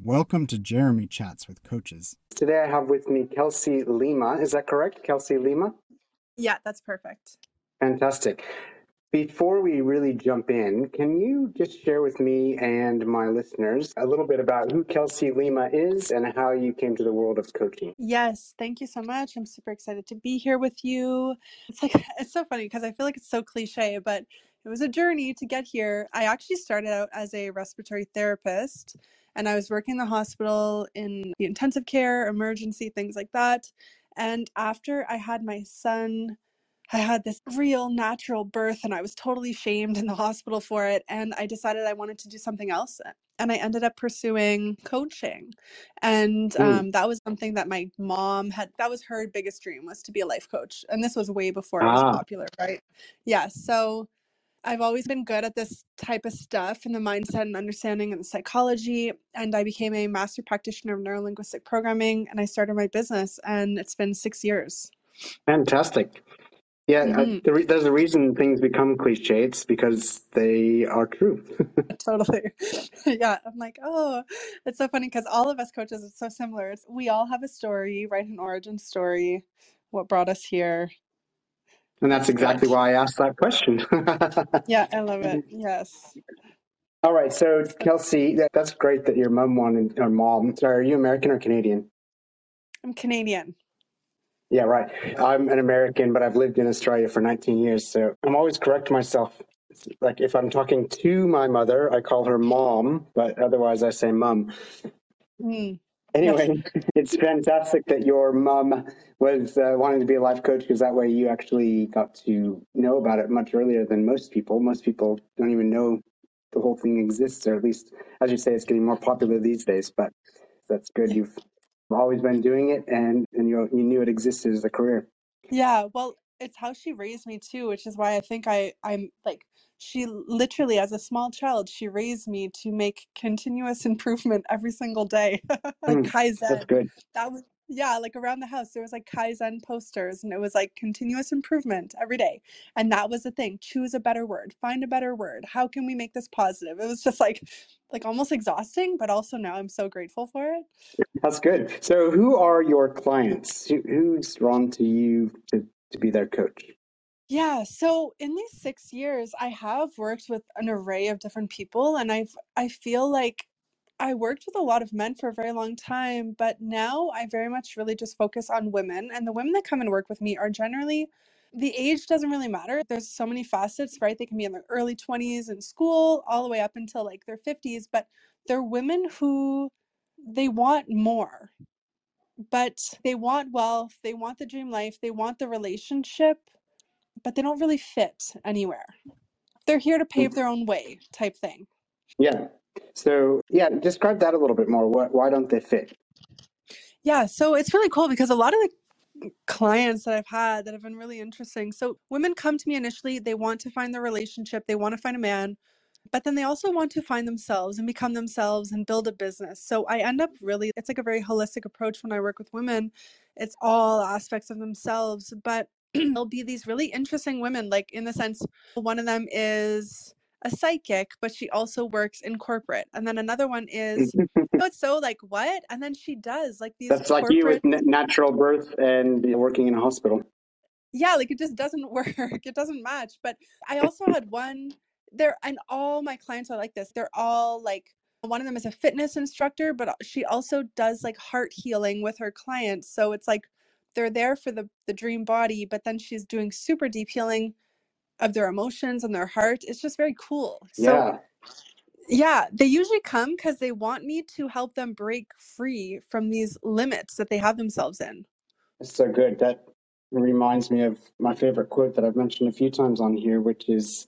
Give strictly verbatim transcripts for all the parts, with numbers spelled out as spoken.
Welcome to Jeremy Chats with Coaches. Today I have with me Kelsey Lima. Is that correct? Kelsey Lima? Yeah, that's perfect. Fantastic. Before we really jump in, can you just share with me and my listeners a little bit about who Kelsey Lima is and how you came to the world of coaching? Yes, thank you so much. I'm super excited to be here with you. It's like it's so funny because I feel like it's so cliche, but it was a journey to get here. I actually started out as a respiratory therapist, and I was working in the hospital in the intensive care, emergency, things like that. And after I had my son, I had this real natural birth and I was totally shamed in the hospital for it. And I decided I wanted to do something else. And I ended up pursuing coaching. And um, that was something that my mom had, that was her biggest dream, was to be a life coach. And this was way before it was Ah, popular, right? Yeah. So I've always been good at this type of stuff and the mindset and understanding and the psychology. And I became a master practitioner of neurolinguistic programming and I started my business and it's been six years. fantastic. Yeah, Mm-hmm. uh, the re- there's a reason things become cliche. It's because they are true. Totally. Yeah. I'm like, oh, it's so funny because all of us coaches, it's so similar. It's, we all have a story, right? An origin story, what brought us here. And that's It's exactly good. why I asked that question. Yeah, I love it. Yes. All right, so Kelsey, that, that's great that your mom wanted, or mom, sorry, are you American or Canadian? I'm Canadian. Yeah, right. I'm an American, but I've lived in Australia for nineteen years. So I'm always correct myself. Like if I'm talking to my mother, I call her mom, but otherwise I say mum. Mm. Anyway, Yes. it's fantastic that your mum was uh, wanting to be a life coach because that way you actually got to know about it much earlier than most people. Most people don't even know the whole thing exists, or at least, as you say, it's getting more popular these days. But that's good. You've always been doing it, and, and you, you knew it existed as a career. Yeah, well, it's how she raised me too, which is why I think I, I'm like, she literally, as a small child, she raised me to make continuous improvement every single day. Like That's Kaizen. good. That was, yeah, like around the house, there was like Kaizen posters and it was like continuous improvement every day. And that was the thing. Choose a better word, find a better word. How can we make this positive? It was just like, like almost exhausting, but also now I'm so grateful for it. That's good. So who are your clients? Who, who's drawn to you to, to be their coach? Yeah, so in these six years, I have worked with an array of different people, and I've I feel like I worked with a lot of men for a very long time, but now I very much really just focus on women, and the women that come and work with me are generally, the age doesn't really matter. There's so many facets, right? They can be in their early twenties in school, all the way up until like their fifties, but they're women who they want more, but they want wealth, they want the dream life, they want the relationship, but they don't really fit anywhere. They're here to pave their own way type thing. Yeah. So, yeah, describe that a little bit more. Why, why don't they fit? Yeah, so it's really cool because a lot of the clients that I've had that have been really interesting. So women come to me initially, they want to find their relationship, they want to find a man, but then they also want to find themselves and become themselves and build a business. So I end up really, it's like a very holistic approach when I work with women. It's all aspects of themselves, but there'll be these really interesting women, like in the sense, one of them is a psychic, but she also works in corporate. And then another one is, oh, it's so like, what? And then she does like these That's like you with corporate, n- natural birth and working in a hospital. yeah, like it just doesn't work. It doesn't match. But I also had one there, and all my clients are like this. They're all like, one of them is a fitness instructor, but she also does like heart healing with her clients. So it's like they're there for the the dream body, but then she's doing super deep healing of their emotions and their heart. It's just very cool. So Yeah. yeah, they usually come because they want me to help them break free from these limits that they have themselves in. That's so good. That reminds me of my favorite quote that I've mentioned a few times on here, which is,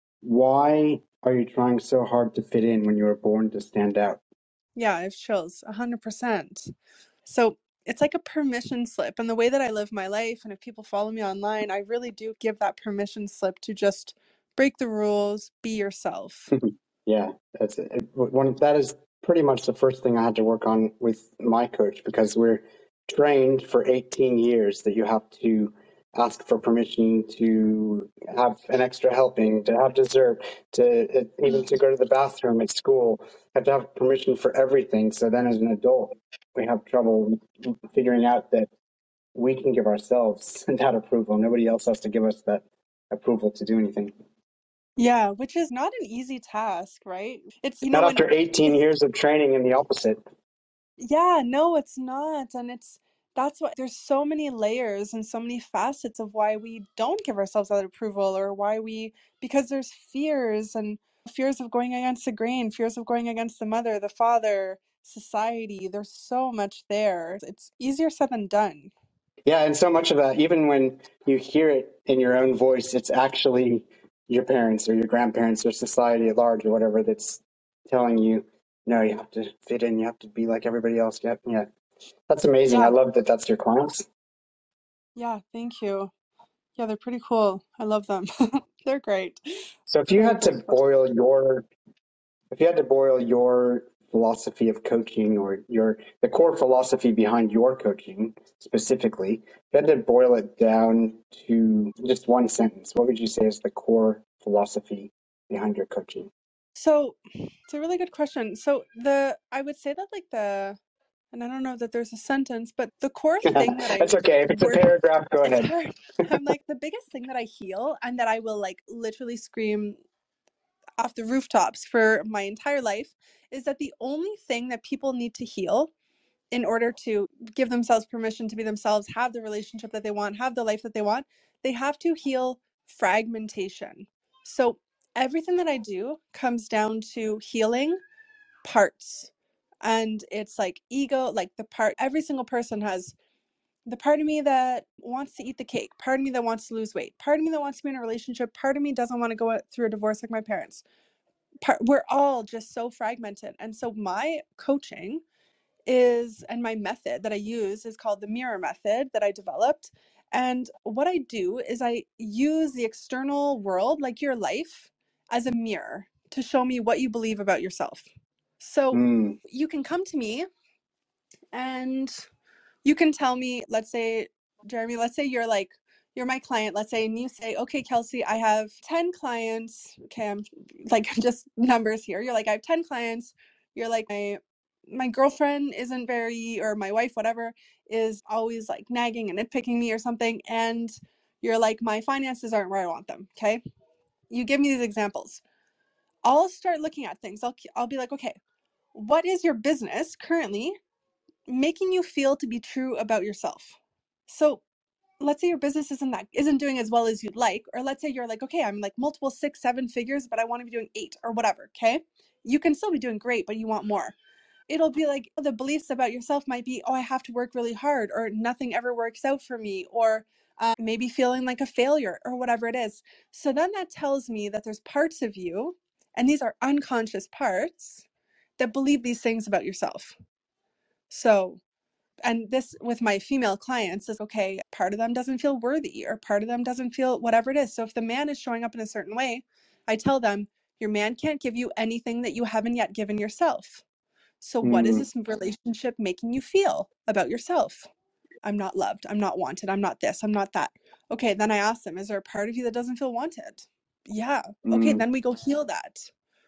why are you trying so hard to fit in when you were born to stand out? Yeah, I have chills, one hundred percent. So it's like a permission slip. And the way that I live my life, and if people follow me online, I really do give that permission slip to just break the rules, be yourself. Yeah, that's it. One, that is pretty much the first thing I had to work on with my coach, because we're trained for eighteen years that you have to ask for permission to have an extra helping, to have dessert, to even to go to the bathroom at school. Have to have permission for everything. So then as an adult, we have trouble figuring out that we can give ourselves that approval. Nobody else has to give us that approval to do anything. Yeah, which is not an easy task, right? It's, you know, Not when after eighteen it's, years of training in the opposite. yeah, no, it's not. And it's, that's why there's so many layers and so many facets of why we don't give ourselves that approval, or why we, because there's fears and fears of going against the grain, fears of going against the mother, the father, society. There's so much there. It's easier said than done. Yeah, and so much of that, even when you hear it in your own voice, it's actually your parents or your grandparents or society at large or whatever that's telling you, no, you have to fit in, you have to be like everybody else. Yeah, yeah. That's amazing. Yeah. I love that that's your clients. Yeah, thank you. Yeah, they're pretty cool. I love them. They're great. So if you Very had to grateful. boil your, if you had to boil your philosophy of coaching, or your the core philosophy behind your coaching specifically, if you had to boil it down to just one sentence, what would you say is the core philosophy behind your coaching? So it's a really good question. So the I would say that like the and I don't know that there's a sentence, but the core thing that I That's okay. If it's a work paragraph, go it's ahead. hard. I'm like, the biggest thing that I heal and that I will like literally scream off the rooftops for my entire life is that the only thing that people need to heal in order to give themselves permission to be themselves, have the relationship that they want, have the life that they want, they have to heal fragmentation. So everything that I do comes down to healing parts. And it's like ego, like the part, every single person has the part of me that wants to eat the cake, part of me that wants to lose weight, part of me that wants to be in a relationship, part of me doesn't want to go through a divorce like my parents. Part, we're all just so fragmented. And so my coaching is, and my method that I use is called the mirror method that I developed. And what I do is I use the external world, like your life, as a mirror to show me what you believe about yourself. So Mm. you can come to me and you can tell me, let's say, Jeremy, let's say you're like, you're my client, let's say, and you say, okay, Kelsey, I have ten clients. Okay, I'm like, just numbers here. You're like, I have ten clients. You're like, my my girlfriend isn't very, or my wife, whatever, is always like nagging and nitpicking me or something. And you're like, my finances aren't where I want them. Okay. You give me these examples. I'll start looking at things. I'll, I'll be like, okay, what is your business currently making you feel to be true about yourself? So let's say your business isn't that isn't doing as well as you'd like, or let's say you're like, okay, I'm like multiple six, seven figures, but I want to be doing eight or whatever. Okay. You can still be doing great, but you want more. It'll be like the beliefs about yourself might be, oh, I have to work really hard, or nothing ever works out for me, or um, maybe feeling like a failure or whatever it is. So then that tells me that there's parts of you, and these are unconscious parts, that believe these things about yourself. So, and this with my female clients is, okay, part of them doesn't feel worthy, or part of them doesn't feel whatever it is. So if the man is showing up in a certain way, I tell them, your man can't give you anything that you haven't yet given yourself. So what is Mm. this relationship making you feel about yourself? I'm not loved. I'm not wanted. I'm not this. I'm not that. Okay, then I ask them, is there a part of you that doesn't feel wanted? Yeah. Okay, Mm. then we go heal that.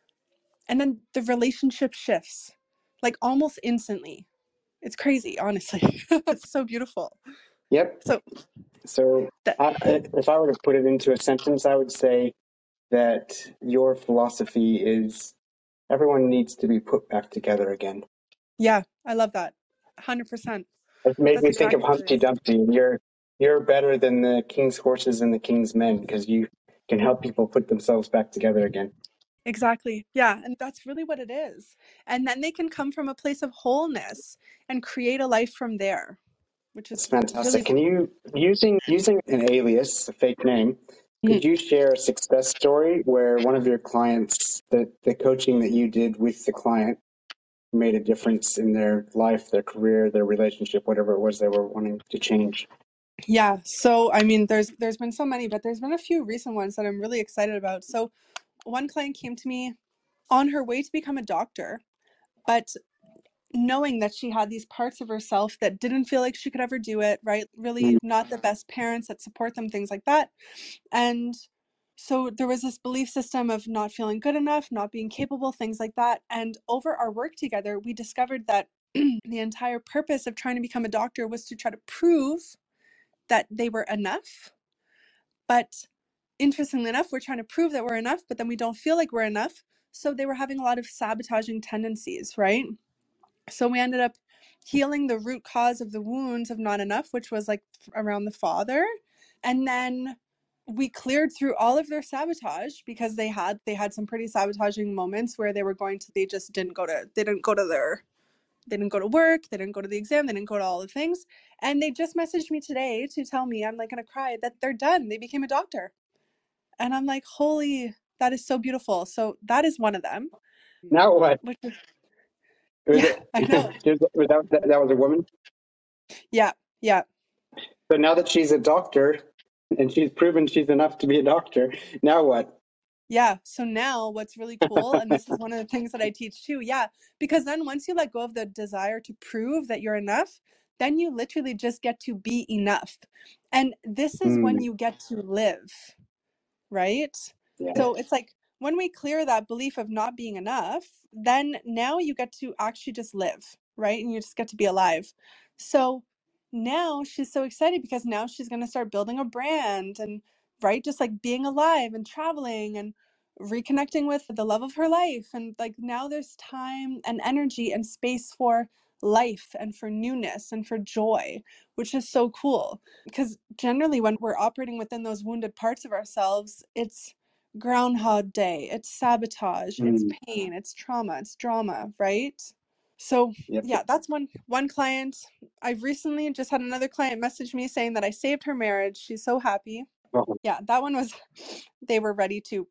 And then the relationship shifts like almost instantly. It's crazy, honestly. It's so beautiful. Yep. So, So that, I, if I were to put it into a sentence, I would say that your philosophy is everyone needs to be put back together again. yeah, I love that. one hundred percent. It made That's me think of exactly what it Humpty is. Dumpty. And you're you're better than the king's horses and the king's men because you can help people put themselves back together again. Exactly. Yeah. And that's really what it is. And then they can come from a place of wholeness and create a life from there, which It's is really fantastic. Can you using using an alias, a fake name, could you share a success story where one of your clients, the, the coaching that you did with the client made a difference in their life, their career, their relationship, whatever it was they were wanting to change? Yeah. So, I mean, there's there's been so many, but there's been a few recent ones that I'm really excited about. So, one client came to me on her way to become a doctor, but knowing that she had these parts of herself that didn't feel like she could ever do it, right? Really Mm. not the best parents that support them, things like that. And so there was this belief system of not feeling good enough, not being capable, things like that. And over our work together, we discovered that the entire purpose of trying to become a doctor was to try to prove that they were enough. But interestingly enough, we're trying to prove that we're enough, but then we don't feel like we're enough. So they were having a lot of sabotaging tendencies, right? So we ended up healing the root cause of the wounds of not enough, which was like around the father. And then we cleared through all of their sabotage because they had they had some pretty sabotaging moments where they were going to they just didn't go to they didn't go to their they didn't go to work, they didn't go to the exam, they didn't go to all the things. And they just messaged me today to tell me, I'm like gonna cry, that they're done. They became a doctor. And I'm like, holy, that is so beautiful. So that is one of them. Now what? Which is, Was yeah, it, I know. was that, that, that was a woman? Yeah, yeah. So now that she's a doctor and she's proven she's enough to be a doctor, now what? Yeah. So now what's really cool, and this is one of the things that I teach too. Yeah. Because then once you let go of the desire to prove that you're enough, then you literally just get to be enough. And this is when Mm, you get to live, right? yeah. So it's like when we clear that belief of not being enough, then now you get to actually just live, right? And you just get to be alive. So now she's so excited because now she's going to start building a brand and, right, just like being alive and traveling and reconnecting with the love of her life. And like now there's time and energy and space for life and for newness and for joy, which is so cool. Because generally when we're operating within those wounded parts of ourselves, it's Groundhog Day, it's sabotage, it's Mm, pain, it's trauma, it's drama, right? So yep. yeah, that's one one client. I've recently just had another client message me saying that I saved her marriage. She's so happy. Oh, Yeah, that one was, they were ready to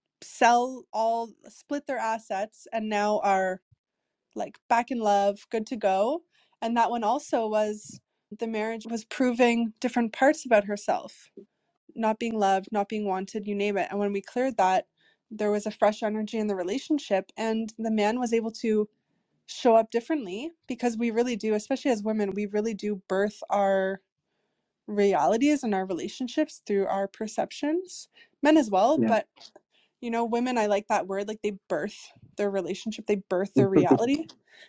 sell all, split their assets, and now are like back in love, good to go. And that one also was, the marriage was proving different parts about herself, not being loved, not being wanted, you name it. And when we cleared that, there was a fresh energy in the relationship, and the man was able to show up differently, because we really do, especially as women, we really do birth our realities and our relationships through our perceptions. Men as well, yeah. but you know, women, I like that word, like they birth their relationship, they birth their reality.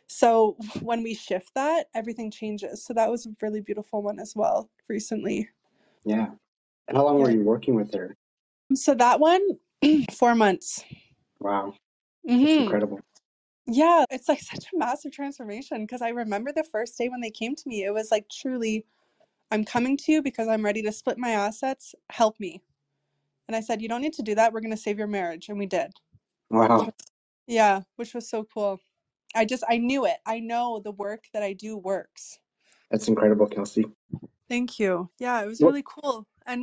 So when we shift that, everything changes. So that was a really beautiful one as well recently. Yeah. And how long Yeah. were you working with her? So that one, four months. Wow. That's Mm-hmm. incredible. Yeah, it's like such a massive transformation, because I remember the first day when they came to me, it was like, truly, I'm coming to you because I'm ready to split my assets. Help me. And I said, you don't need to do that. We're going to save your marriage. And we did. Wow. Yeah, which was so cool. I just, I knew it. I know the work that I do works. That's incredible, Kelsey. Thank you. Yeah, it was Well, really cool. And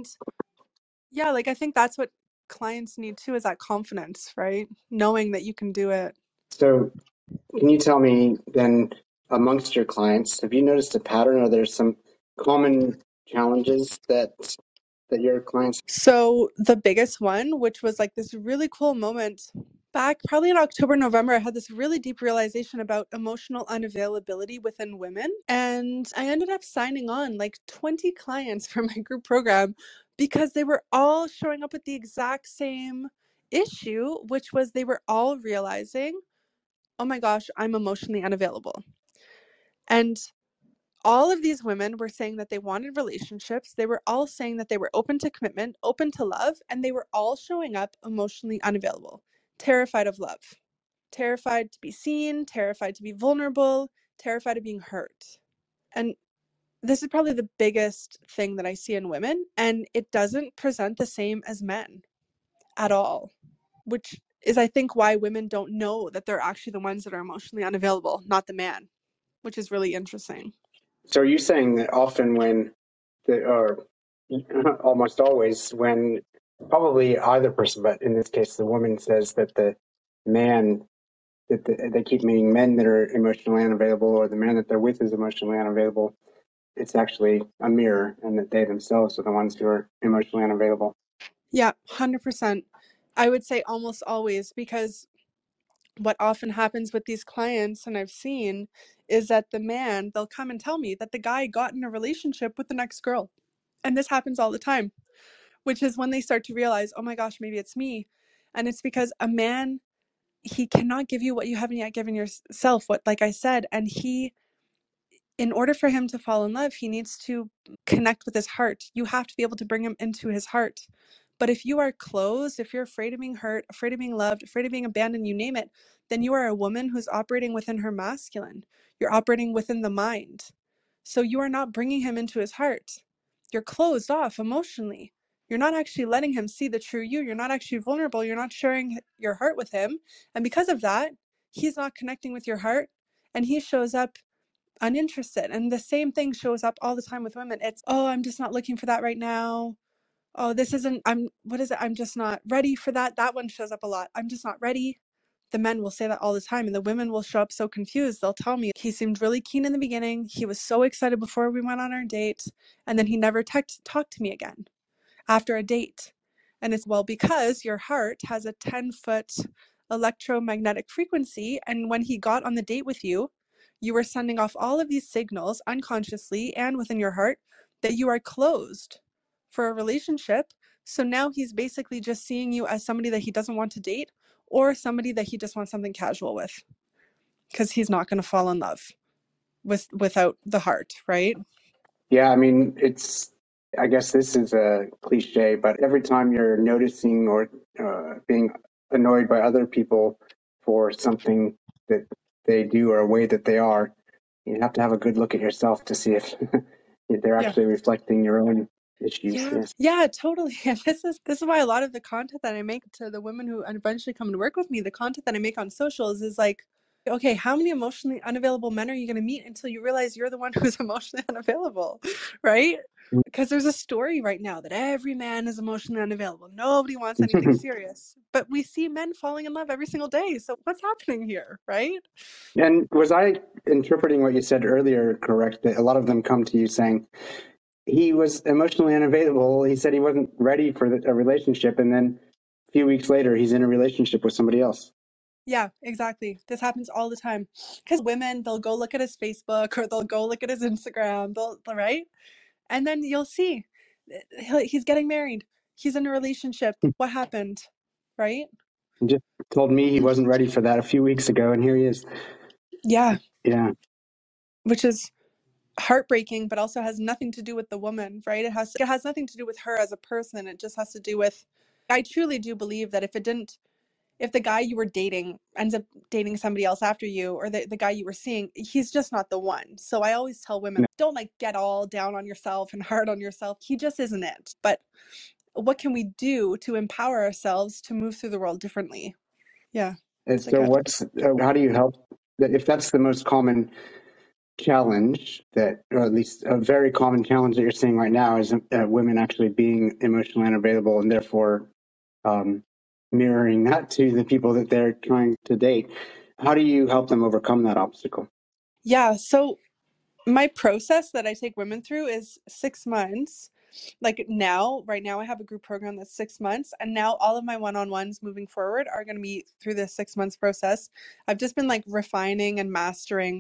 yeah, like I think that's what clients need too, is that confidence, right? Knowing that you can do it. so can you tell me then, amongst your clients, have you noticed a pattern? Are there some common challenges that that your clients? So the biggest one, which was like this really cool moment back probably in October, November, I had this really deep realization about emotional unavailability within women. And I ended up signing on like twenty clients for my group program, because they were all showing up with the exact same issue, which was they were all realizing, oh my gosh, I'm emotionally unavailable. And all of these women were saying that they wanted relationships. They were all saying that they were open to commitment, open to love, and they were all showing up emotionally unavailable, terrified of love, terrified to be seen, terrified to be vulnerable, terrified of being hurt. And this is probably the biggest thing that I see in women, and it doesn't present the same as men at all, which is, I think, why women don't know that they're actually the ones that are emotionally unavailable, not the man, which is really interesting. So are you saying that often when the, or almost always when probably either person, but in this case the woman says that the man, that the, they keep meeting men that are emotionally unavailable, or the man that they're with is emotionally unavailable, it's actually a mirror, and that they themselves are the ones who are emotionally unavailable? Yeah, one hundred percent. I would say almost always, because what often happens with these clients, and I've seen, is that the man, they'll come and tell me that the guy got in a relationship with the next girl. And this happens all the time, which is when they start to realize, oh my gosh, maybe it's me. And it's because a man, he cannot give you what you haven't yet given yourself, what, like I said, and he, in order for him to fall in love, he needs to connect with his heart. You have to be able to bring him into his heart. But if you are closed, if you're afraid of being hurt, afraid of being loved, afraid of being abandoned, you name it, then you are a woman who's operating within her masculine. You're operating within the mind. So you are not bringing him into his heart. You're closed off emotionally. You're not actually letting him see the true you. You're not actually vulnerable. You're not sharing your heart with him. And because of that, he's not connecting with your heart, and he shows up uninterested. And the same thing shows up all the time with women. It's, oh, I'm just not looking for that right now. Oh, this isn't, I'm, what is it? I'm just not ready for that. That one shows up a lot. I'm just not ready. The men will say that all the time, and the women will show up so confused. They'll tell me, he seemed really keen in the beginning. He was so excited before we went on our date, and then he never text, talked to me again after a date. And it's, well, because your heart has a ten foot electromagnetic frequency. And when he got on the date with you, you were sending off all of these signals unconsciously and within your heart that you are closed for a relationship. So now he's basically just seeing you as somebody that he doesn't want to date, or somebody that he just wants something casual with, because he's not going to fall in love with without the heart, right? Yeah, I mean, it's, I guess this is a cliche, but every time you're noticing or uh, being annoyed by other people for something that they do or a way that they are, you have to have a good look at yourself to see if they're Yeah. actually reflecting your own issues. Yeah, Yes. yeah, totally. And this is this is why a lot of the content that I make to the women who eventually come to work with me, the content that I make on socials is like, okay, how many emotionally unavailable men are you going to meet until you realize you're the one who's emotionally unavailable, right? Because there's a story right now that every man is emotionally unavailable. Nobody wants anything serious. But we see men falling in love every single day. So what's happening here, right? And was I interpreting what you said earlier correct, that a lot of them come to you saying he was emotionally unavailable, he said he wasn't ready for a relationship, and then a few weeks later he's in a relationship with somebody else? Yeah, exactly. This happens all the time. Because women, they'll go look at his Facebook, or they'll go look at his Instagram, they'll, right? And then you'll see he'll, he's getting married. He's in a relationship. What happened, right? He just told me he wasn't ready for that a few weeks ago, and here he is. Yeah. Yeah. Which is heartbreaking, but also has nothing to do with the woman, right? It has, it has nothing to do with her as a person. It just has to do with, I truly do believe that if it didn't, if the guy you were dating ends up dating somebody else after you, or the, the guy you were seeing, he's just not the one. So I always tell women, no. Don't like get all down on yourself and hard on yourself. He just isn't it. But what can we do to empower ourselves to move through the world differently? Yeah. And so like a, what's, uh, how do you help, if that's the most common challenge that, or at least a very common challenge that you're seeing right now, is uh, women actually being emotionally unavailable and therefore um, mirroring that to the people that they're trying to date. How do you help them overcome that obstacle? Yeah. So my process that I take women through is six months. Like now, right now I have a group program that's six months. And now all of my one-on-ones moving forward are going to be through this six months process. I've just been like refining and mastering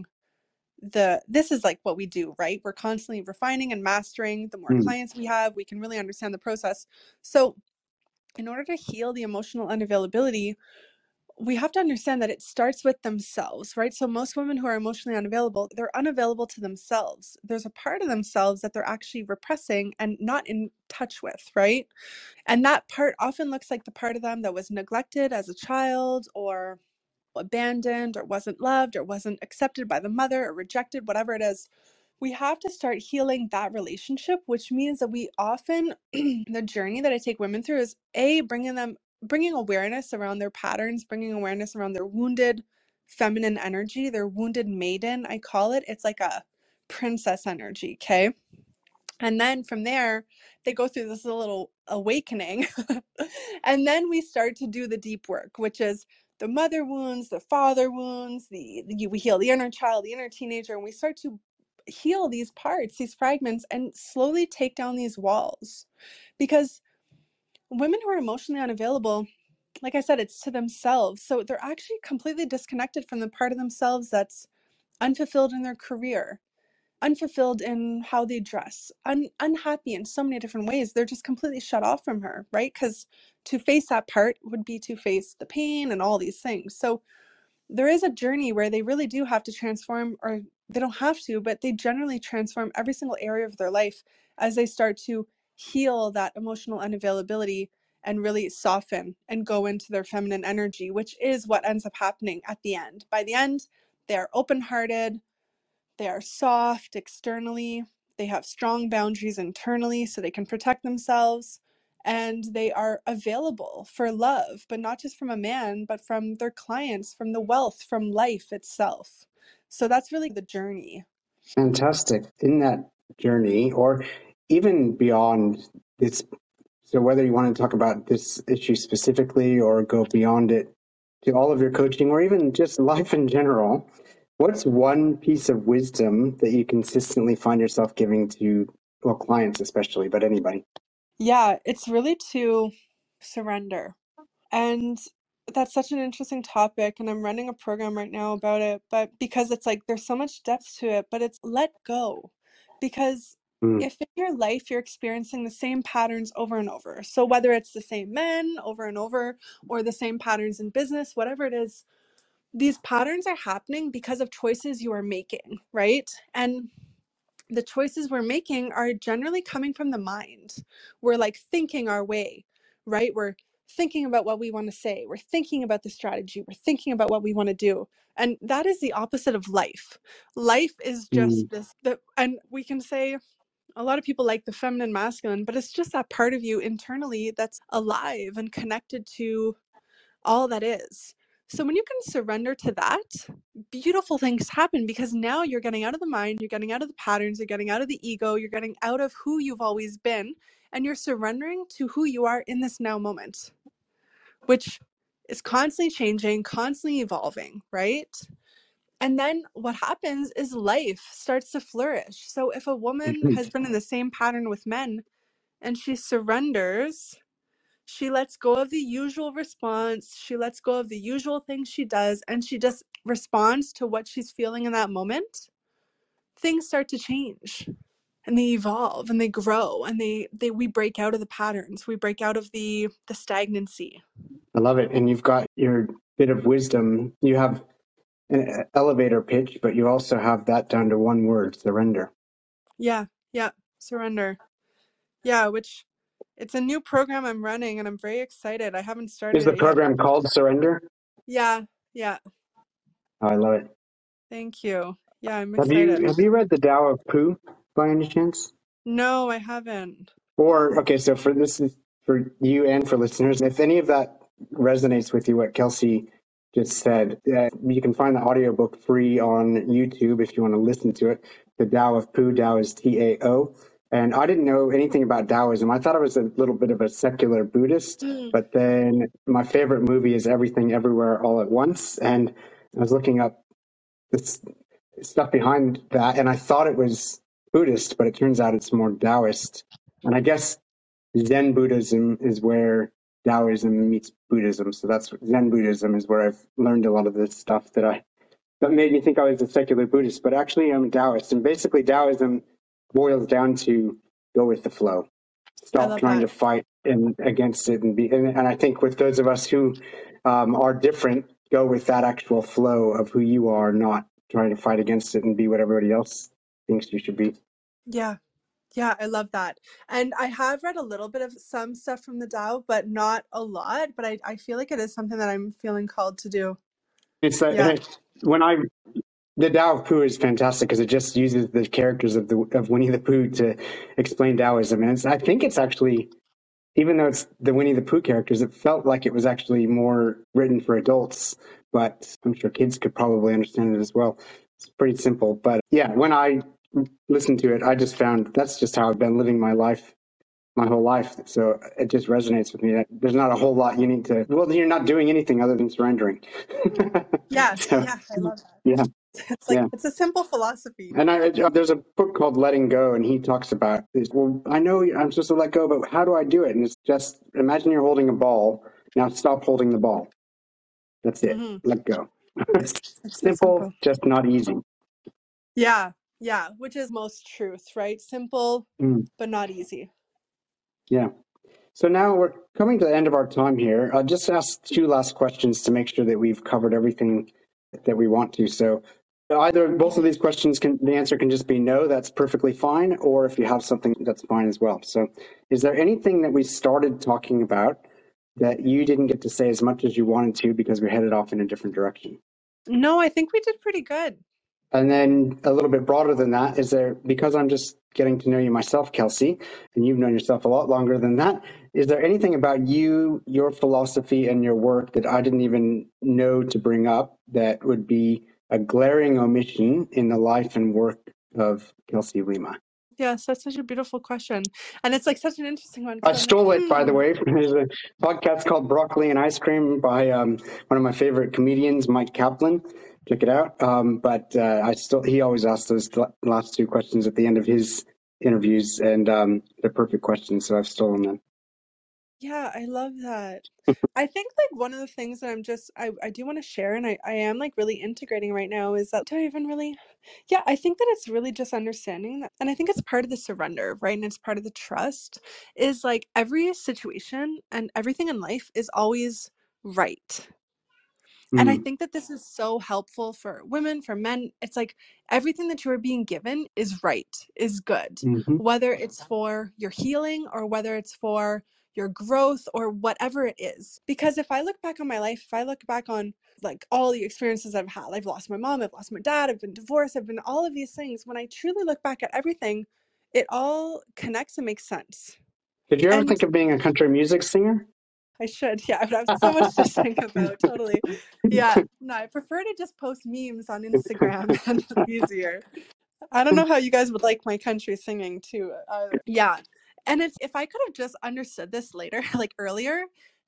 the, this is like what we do, right? We're constantly refining and mastering. The more mm. clients we have, we can really understand the process. So in order to heal the emotional unavailability, we have to understand that it starts with themselves, right? So most women who are emotionally unavailable, they're unavailable to themselves. There's a part of themselves that they're actually repressing and not in touch with, right? And that part often looks like the part of them that was neglected as a child, or abandoned, or wasn't loved, or wasn't accepted by the mother, or rejected, whatever it is. We have to start healing that relationship, which means that we often, the journey that I take women through is A, bringing them, bringing awareness around their patterns, bringing awareness around their wounded feminine energy, their wounded maiden, I call it. It's like a princess energy, okay? And then from there, they go through this little awakening. And then we start to do the deep work, which is the mother wounds, the father wounds, the, the we heal the inner child, the inner teenager, and we start to heal these parts, these fragments, and slowly take down these walls. Because women who are emotionally unavailable, like I said, it's to themselves. So they're actually completely disconnected from the part of themselves that's unfulfilled in their career, unfulfilled in how they dress, un- unhappy in so many different ways. They're just completely shut off from her, right? Because to face that part would be to face the pain and all these things. So there is a journey where they really do have to transform, or they don't have to, but they generally transform every single area of their life as they start to heal that emotional unavailability and really soften and go into their feminine energy, which is what ends up happening at the end. By the end, they're open-hearted, they are soft externally, they have strong boundaries internally so they can protect themselves, and they are available for love, but not just from a man, but from their clients, from the wealth, from life itself. So that's really the journey. Fantastic. In that journey, or even beyond this, so whether you want to talk about this issue specifically or go beyond it to all of your coaching or even just life in general, what's one piece of wisdom that you consistently find yourself giving to, well, clients especially, but anybody? Yeah, it's really to surrender. And that's such an interesting topic, and I'm running a program right now about it, but because it's like there's so much depth to it, but it's let go. Because Mm. if in your life you're experiencing the same patterns over and over, so whether it's the same men over and over or the same patterns in business, whatever it is, these patterns are happening because of choices you are making, right? And the choices we're making are generally coming from the mind. We're like thinking our way, right? We're thinking about what we want to say. We're thinking about the strategy. We're thinking about what we want to do. And that is the opposite of life. Life is just Mm. this, the, and we can say a lot of people like the feminine masculine, but it's just that part of you internally that's alive and connected to all that is. So when you can surrender to that, beautiful things happen, because now you're getting out of the mind, you're getting out of the patterns, you're getting out of the ego, you're getting out of who you've always been, and you're surrendering to who you are in this now moment, which is constantly changing, constantly evolving, right? And then what happens is life starts to flourish. So if a woman has been in the same pattern with men and she surrenders, she lets go of the usual response, she lets go of the usual things she does, and she just responds to what she's feeling in that moment, things start to change and they evolve and they grow, and they, they we break out of the patterns, we break out of the the stagnancy. I love it. And you've got your bit of wisdom. You have an elevator pitch, but you also have that down to one word: surrender. Yeah, yeah, surrender. Yeah, which it's a new program I'm running and I'm very excited. I haven't started Is the it yet. program called Surrender? Yeah, yeah. Oh, I love it. Thank you. Yeah, I'm Have you excited. have you read the Tao of Pooh by any chance? No, I haven't. Or okay, so for this is for you and for listeners, if any of that resonates with you, what Kelsey just said, uh, you can find the audiobook free on YouTube if you want to listen to it. The Tao of Pooh, Tao is T A O. And I didn't know anything about Taoism. I thought I was a little bit of a secular Buddhist, Mm. but then my favorite movie is Everything Everywhere All at Once. And I was looking up this stuff behind that, and I thought it was Buddhist, but it turns out it's more Taoist. And I guess Zen Buddhism is where Taoism meets Buddhism. So that's Zen Buddhism is where I've learned a lot of this stuff that I that made me think I was a secular Buddhist, but actually I'm a Taoist. And basically Taoism boils down to go with the flow. I Stop love trying that. to fight in, against it, and be. And, and I think with those of us who um, are different, go with that actual flow of who you are, not trying to fight against it and be what everybody else thinks you should be. Yeah. Yeah, I love that. And I have read a little bit of some stuff from the Tao, but not a lot. But I, I feel like it is something that I'm feeling called to do. It's like Yeah. when I the Tao of Pooh is fantastic because it just uses the characters of the of Winnie the Pooh to explain Taoism, and it's, I think it's actually, even though it's the Winnie the Pooh characters, it felt like it was actually more written for adults, but I'm sure kids could probably understand it as well. It's pretty simple, but yeah, when I listened to it, I just found that's just how I've been living my life, my whole life. So it just resonates with me. There's not a whole lot you need to, well, you're not doing anything other than surrendering. Yeah. So, Yeah. I love that. yeah, It's like, yeah. it's a simple philosophy. And I, there's a book called Letting Go, and he talks about this. Well, I know I'm supposed to let go, but how do I do it? And it's just imagine you're holding a ball. Now stop holding the ball. That's it. Mm-hmm. Let go. It's It's so simple, simple. just not easy. Yeah, yeah, which is most truth, right? Simple, Mm, but not easy. yeah. So now we're coming to the end of our time here. I'll just ask two last questions to make sure that we've covered everything that we want to. So either both of these questions can, the answer can just be no, that's perfectly fine. Or if you have something, that's fine as well. So is there anything that we started talking about that you didn't get to say as much as you wanted to because we headed off in a different direction? No, I think we did pretty good. And then a little bit broader than that, is there, because I'm just getting to know you myself, Kelsey, and you've known yourself a lot longer than that, is there anything about you, your philosophy, and your work that I didn't even know to bring up that would be a glaring omission in the life and work of Kelsey Lima? Yes, that's such a beautiful question. And it's like such an interesting one I because I'm like, stole it, by the hmm. way. There's a podcast called Broccoli and Ice Cream by um, one of my favorite comedians, Mike Kaplan. Check it out. Um, but uh, I still, he always asks those last two questions at the end of his interviews, and um, they're perfect questions. So I've stolen them. Yeah, I love that. I think like one of the things that I'm just I, I do want to share and I, I am like really integrating right now is that do I even really yeah, I think that it's really just understanding that and I think it's part of the surrender, right? And it's part of the trust is like every situation and everything in life is always right. And I Mm, think that this is so helpful for women, for men. It's like everything that you are being given is right, is good, mm-hmm. whether it's for your healing or whether it's for your growth or whatever it is. Because if I look back on my life, if I look back on like all the experiences I've had, I've lost my mom, I've lost my dad, I've been divorced, I've been all of these things. When I truly look back at everything, it all connects and makes sense. Did you ever And think of being a country music singer? I should, yeah. I would have so much to think about, totally. Yeah, no, I prefer to just post memes on Instagram and it's easier. I don't know how you guys would like my country singing too. Uh, yeah. And it's if I could have just understood this later, like earlier,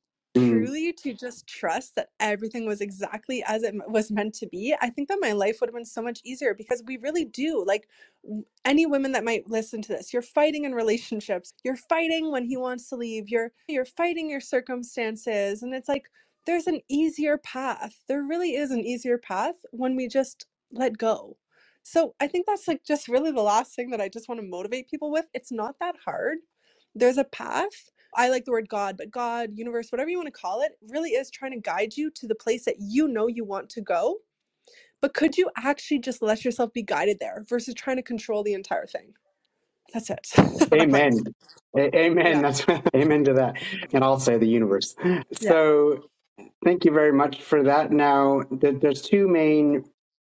Mm. truly to just trust that everything was exactly as it was meant to be, I think that my life would have been so much easier because we really do. Like any women that might listen to this, you're fighting in relationships. You're fighting when he wants to leave. You're you're fighting your circumstances and it's like there's an easier path. There really is an easier path when we just let go. So I think that's like just really the last thing that I just want to motivate people with. It's not that hard. There's a path. I like the word God, but God, universe, whatever you want to call it, really is trying to guide you to the place that you know you want to go. But could you actually just let yourself be guided there versus trying to control the entire thing? That's it. Amen. A- amen. Yeah. That's amen to that. And I'll say the universe. Yeah. So thank you very much for that. Now, th- there's two main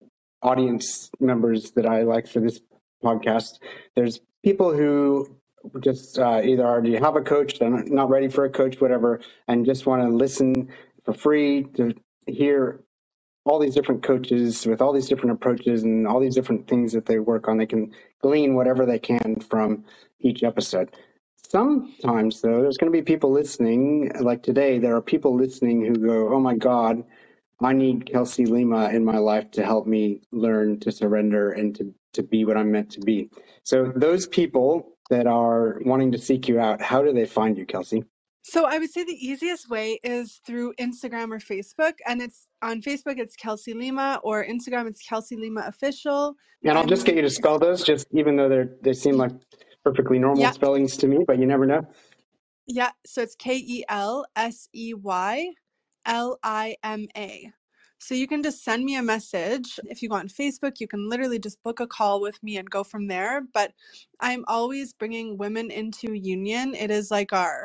audience members that I like for this podcast. There's people who just uh, either already have a coach, they're not ready for a coach, whatever, and just want to listen for free to hear all these different coaches with all these different approaches and all these different things that they work on. They can glean whatever they can from each episode. Sometimes, though, there's going to be people listening, like today, there are people listening who go, oh my God, I need Kelsey Lima in my life to help me learn to surrender and to, to be what I'm meant to be. So those people that are wanting to seek you out, how do they find you, Kelsey? So I would say the easiest way is through Instagram or Facebook. And it's on Facebook, it's Kelsey Lima, or Instagram, it's Kelsey Lima Official. And I'll just get I'm, you to spell those, just even though they're they seem like perfectly normal yeah, spellings to me, but you never know. yeah. So it's K E L S E Y L I M A. So you can just send me a message. If you go on Facebook, you can literally just book a call with me and go from there. But I'm always bringing women into union. It is like our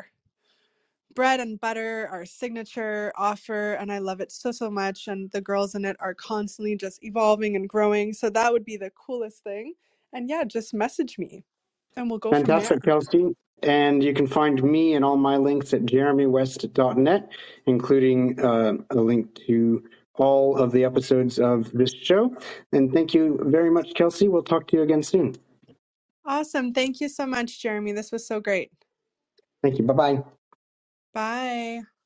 bread and butter, our signature offer, and I love it so, so much. And the girls in it are constantly just evolving and growing. So that would be the coolest thing. And yeah, just message me and we'll go from there. Fantastic, Kelsey. And you can find me and all my links at jeremy west dot net, including uh, a link to all of the episodes of this show. And thank you very much, Kelsey. We'll talk to you again soon. Awesome. Thank you so much, Jeremy. This was so great. Thank you. Bye-bye. Bye.